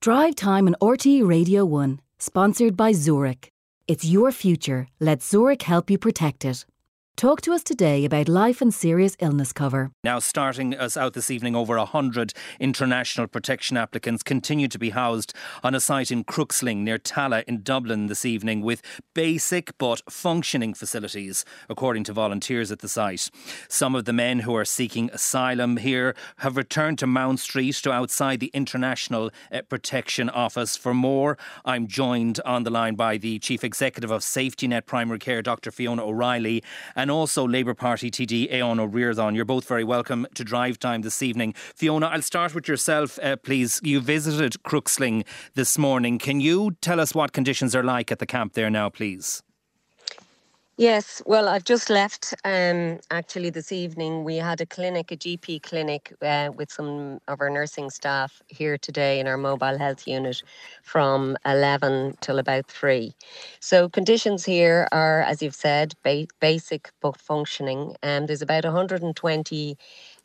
Drive Time on RTE Radio 1, sponsored by Zurich. It's your future. Let Zurich help you protect it. Talk to us today about life and serious illness cover. Now, starting us out this evening, over 100 international protection applicants continue to be housed on a site in Crooksling near Tala in Dublin this evening with basic but functioning facilities, according to volunteers at the site. Some of the men who are seeking asylum here have returned to Mount Street, to outside the International Protection Office. For more, I'm joined on the line by the Chief Executive of Safety Net Primary Care, Dr. Fiona O'Reilly, and also Labour Party TD Aodhán Ó Ríordáin. You're both very welcome to Drive Time this evening. Fiona, I'll start with yourself, please. You visited Crooksling this morning. Can you tell us what conditions are like at the camp there now, please? Yes, well, I've just left. Actually, this evening we had a GP clinic with some of our nursing staff here today in our mobile health unit from 11 till about 3. So conditions here are, as you've said, basic but functioning. There's about 120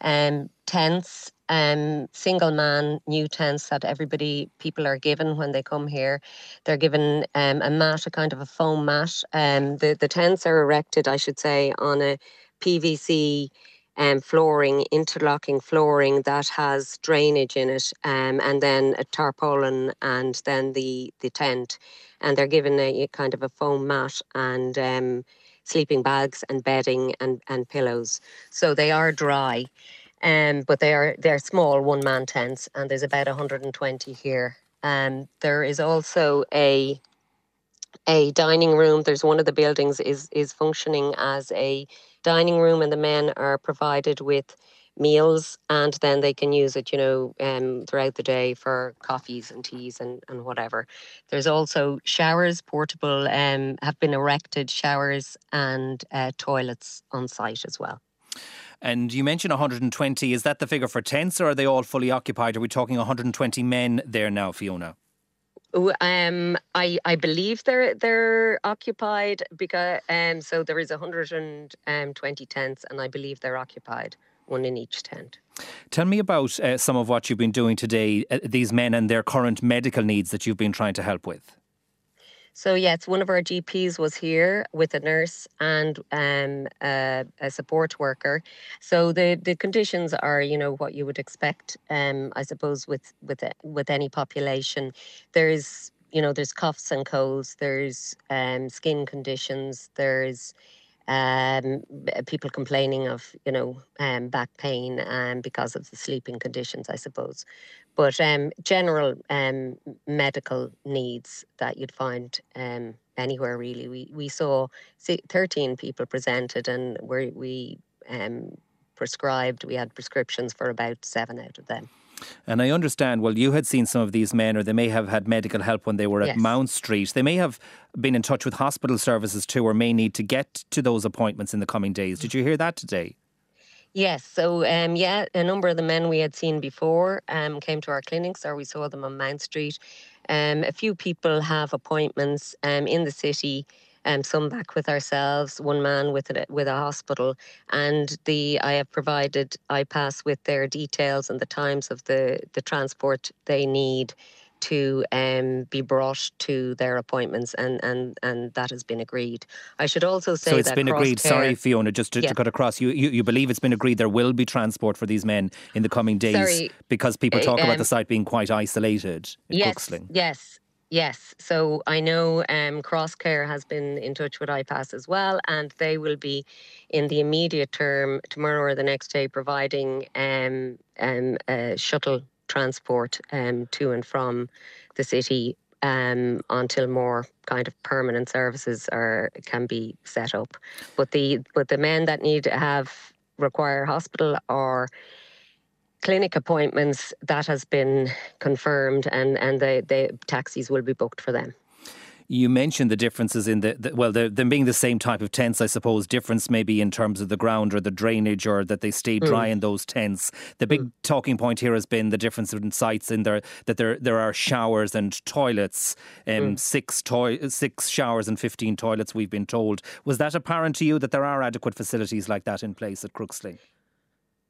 tents, single man new tents that people are given when they come here. They're given a mat, a kind of a foam mat. The tents are erected, I should say, on a PVC flooring, interlocking flooring that has drainage in it, and then a tarpaulin and then the tent. And they're given a kind of a foam mat and sleeping bags and bedding and pillows. So they are dry. But they're small one-man tents, and there's about 120 here. There is also a dining room. There's one of the buildings is functioning as a dining room, and the men are provided with meals, and then they can use it, throughout the day for coffees and teas and whatever. There's also showers, portable, have been erected showers and toilets on site as well. And you mentioned 120. Is that the figure for tents, or are they all fully occupied? Are we talking 120 men there now, Fiona? I believe they're occupied because so there is 120 tents, and I believe they're occupied, one in each tent. Tell me about some of what you've been doing today, these men and their current medical needs that you've been trying to help with. So it's one of our GPs was here with a nurse and a support worker. So the conditions are, what you would expect, I suppose, with any population. There's coughs and colds. There's skin conditions. There's people complaining of, back pain because of the sleeping conditions, I suppose. But general medical needs that you'd find anywhere, really. We saw 13 people presented, and we prescribed. We had prescriptions for about 7 out of them. And I understand, well, you had seen some of these men, or they may have had medical help when they were at Mount Street. They may have been in touch with hospital services too, or may need to get to those appointments in the coming days. Did you hear that today? Yes, so a number of the men we had seen before came to our clinics, or we saw them on Mount Street. A few people have appointments in the city, some back with ourselves, one man with a hospital, and I have provided iPass with their details and the times of the transport they need to be brought to their appointments, and that has been agreed. I should also say that... So it's been agreed, sorry Fiona, just to cut across, you believe it's been agreed there will be transport for these men in the coming days, because people talk about the site being quite isolated in Crooksling. Yes, so I know Crosscare has been in touch with iPass as well, and they will be in the immediate term, tomorrow or the next day, providing shuttle transport to and from the city until more kind of permanent services can be set up. But the men that require hospital or clinic appointments, that has been confirmed, and the taxis will be booked for them. You mentioned the differences in them being the same type of tents, I suppose. Difference maybe in terms of the ground or the drainage, or that they stay dry in those tents. The big talking point here has been the difference in sites in there, that there are showers and toilets, 6 showers and 15 toilets, we've been told. Was that apparent to you, that there are adequate facilities like that in place at Crooksling?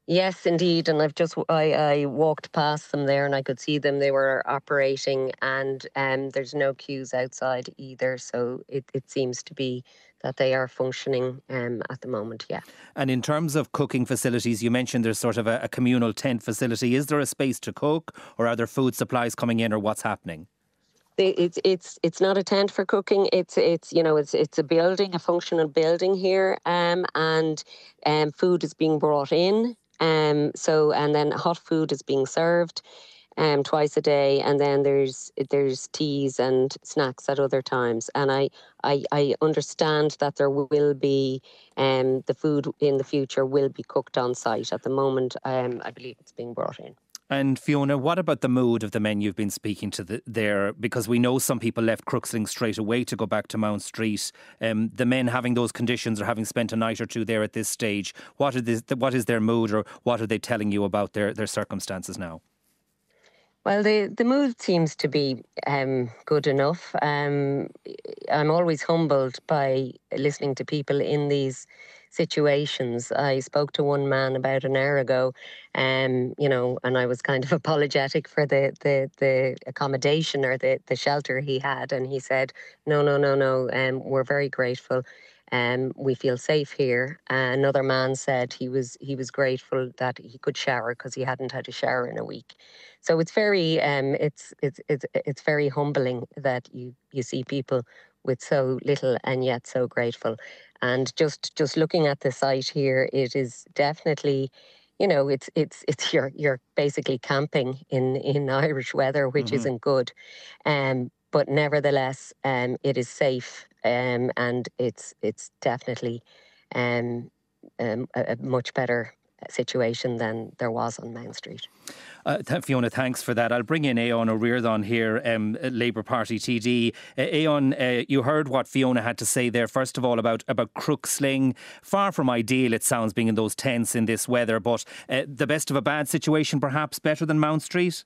Yes, indeed. And I walked past them there and I could see them. They were operating, and there's no queues outside either. So it seems to be that they are functioning at the moment, yeah. And in terms of cooking facilities, you mentioned there's sort of a communal tent facility. Is there a space to cook, or are there food supplies coming in, or what's happening? It's not a tent for cooking. It's a building, a functional building here, and food is being brought in. And then hot food is being served twice a day, and then there's teas and snacks at other times. And I understand that there will be the food in the future will be cooked on site. At the moment, I believe it's being brought in. And Fiona, what about the mood of the men you've been speaking to there? Because we know some people left Crooksling straight away to go back to Mount Street. The men having those conditions or having spent a night or two there at this stage, what is their mood, or what are they telling you about their circumstances now? Well, the mood seems to be good enough. I'm always humbled by listening to people in these situations. I spoke to one man about an hour ago, and I was kind of apologetic for the accommodation or the shelter he had, and he said, "No, no, no, no. We're very grateful. We feel safe here." Another man said he was grateful that he could shower because he hadn't had a shower in a week. So it's very it's very humbling that you see people with so little and yet so grateful. And just looking at the site here, it is definitely, it's you're basically camping in Irish weather, which isn't good. But nevertheless, it is safe, and it's definitely a much better situation than there was on Mount Street. Fiona, thanks for that. I'll bring in Aodhán Ó Ríordáin here, Labour Party TD. Aodhán, you heard what Fiona had to say there, first of all, about Crooksling. Far from ideal, it sounds, being in those tents in this weather, but the best of a bad situation, perhaps better than Mount Street?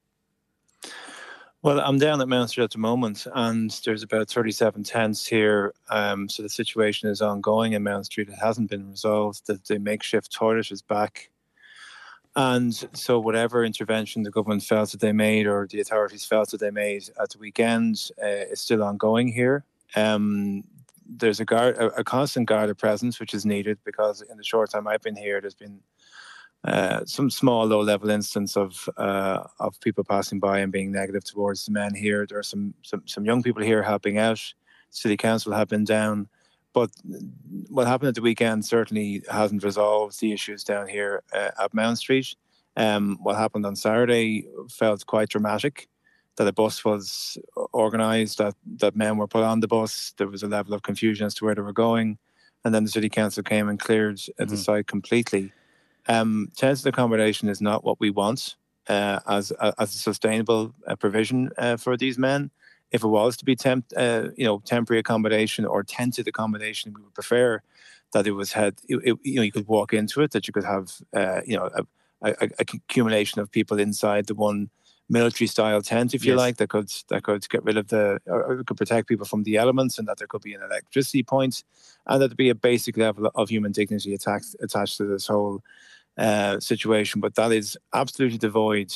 Well, I'm down at Mount Street at the moment, and there's about 37 tents here. So the situation is ongoing in Mount Street. It hasn't been resolved. The makeshift toilet is back. And so whatever intervention the government felt that they made, or the authorities felt that they made at the weekend, is still ongoing here. There's a constant Garda presence, which is needed, because in the short time I've been here, there's been some small low-level instance of people passing by and being negative towards the men here. There are some young people here helping out. City Council have been down. But what happened at the weekend certainly hasn't resolved the issues down here at Mount Street. What happened on Saturday felt quite dramatic, that a bus was organised, that men were put on the bus. There was a level of confusion as to where they were going. And then the City Council came and cleared the site completely. Tented accommodation is not what we want as a sustainable provision for these men. If it was to be temporary accommodation or tented accommodation, we would prefer that it was you could walk into it, that you could have a accumulation of people inside the one military style tent, if you like, that could get rid of or could protect people from the elements, and that there could be an electricity point, and that there be a basic level of human dignity attached to this whole situation. But that is absolutely devoid.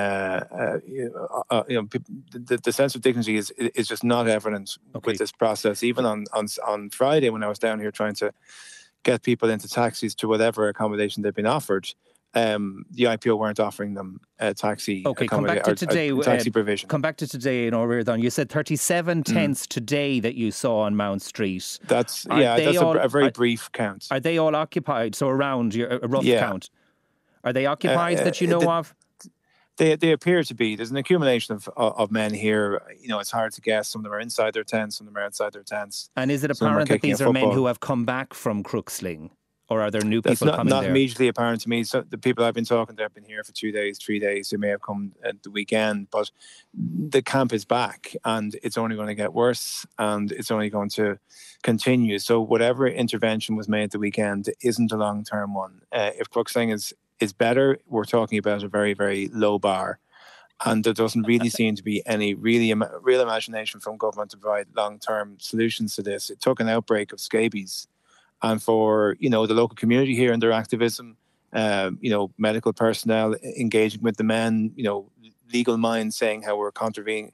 The sense of dignity is just not evident with this process. Even on Friday, when I was down here trying to get people into taxis to whatever accommodation they've been offered, the IPO weren't offering them taxi taxi provision. Come back to today in Ó Ríordáin. You said 37 tents today that you saw on Mount Street. That's a very brief count. Are they all occupied? So around a rough count. Are they occupied that you know of? They appear to be. There's an accumulation of men here. It's hard to guess. Some of them are inside their tents, some of them are outside their tents. And is it apparent that these are men who have come back from Crooksling? Or are there new people coming there? That's not immediately apparent to me. So the people I've been talking to have been here for 2 days, 3 days. They may have come at the weekend, but the camp is back, and it's only going to get worse, and it's only going to continue. So whatever intervention was made at the weekend isn't a long-term one. If Crooksling is better, we're talking about a very, very low bar. And there doesn't really seem to be any real imagination from government to provide long-term solutions to this. It took an outbreak of scabies, and for the local community here and their activism, medical personnel engaging with the men, legal minds saying how we're contravening,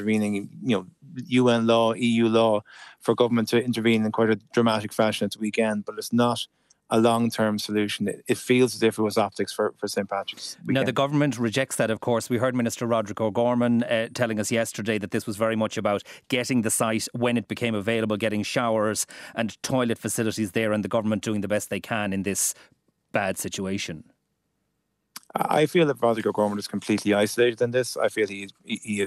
UN law, EU law, for government to intervene in quite a dramatic fashion at the weekend. But it's not a long-term solution. It feels as if it was optics for St. Patrick's weekend. Now, the government rejects that, of course. We heard Minister Roderick O'Gorman telling us yesterday that this was very much about getting the site when it became available, getting showers and toilet facilities there, and the government doing the best they can in this bad situation. I feel that Roderick O'Gorman is completely isolated in this. I feel he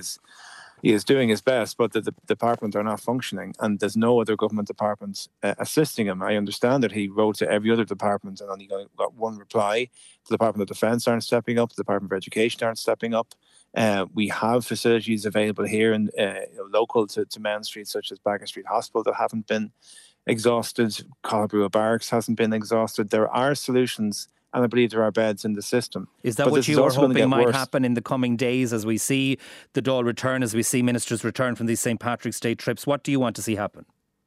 is doing his best, but the department are not functioning, and there's no other government department assisting him. I understand that he wrote to every other department and only got one reply. The Department of Defence aren't stepping up. The Department of Education aren't stepping up. We have facilities available here and local to Mount Street, such as Baggot Street Hospital, that haven't been exhausted. Colbrua Barracks hasn't been exhausted. There are solutions, and I believe there are beds in the system. Is that what you are hoping might happen in the coming days as we see the Dáil return, as we see ministers return from these St. Patrick's Day trips? What do you want to see happen?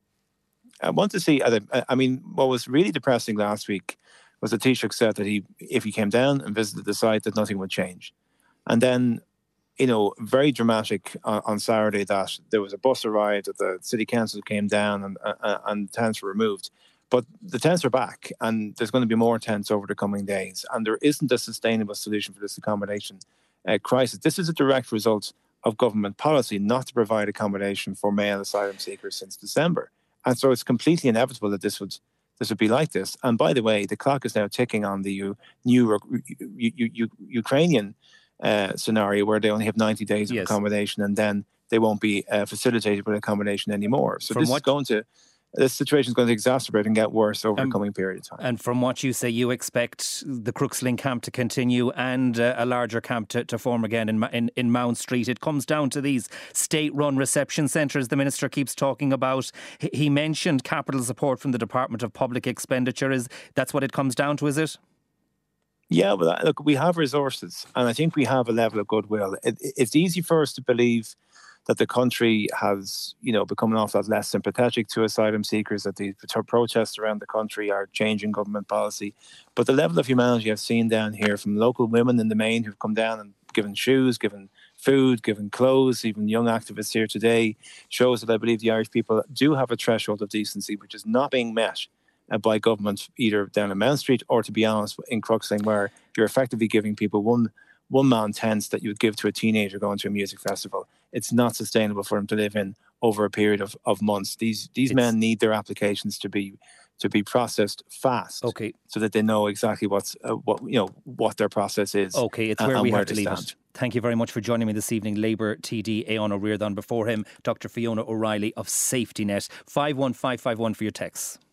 I want to see, what was really depressing last week was that Taoiseach said that if he came down and visited the site, that nothing would change. And then, very dramatic on Saturday that there was a bus arrived, that the City Council came down and tents were removed. But the tents are back, and there's going to be more tents over the coming days. And there isn't a sustainable solution for this accommodation crisis. This is a direct result of government policy not to provide accommodation for male asylum seekers since December. And so it's completely inevitable that this would be like this. And by the way, the clock is now ticking on the new Ukrainian scenario, where they only have 90 days of accommodation, and then they won't be facilitated with accommodation anymore. So this situation is going to exacerbate and get worse over the coming period of time. And from what you say, you expect the Crooksling camp to continue and a larger camp to form again in Mount Street. It comes down to these state-run reception centres the Minister keeps talking about. He mentioned capital support from the Department of Public Expenditure. That's what it comes down to, is it? Yeah, but look, we have resources, and I think we have a level of goodwill. It's easy for us to believe that the country has, become an awful lot less sympathetic to asylum seekers, that the protests around the country are changing government policy. But the level of humanity I've seen down here from local women in the main who've come down and given shoes, given food, given clothes, even young activists here today, shows that I believe the Irish people do have a threshold of decency which is not being met by government, either down in Mount Street or, to be honest, in Crooksling, where you're effectively giving people one-man tents that you would give to a teenager going to a music festival. It's not sustainable for them to live in over a period of months. These men need their applications to be processed fast, so that they know exactly what their process is. Okay, it's where we have to leave it. Thank you very much for joining me this evening. Labour TD Aodhán Ó Ríordáin. Before him, Dr. Fiona O'Reilly of Safety Net. 51551 for your texts.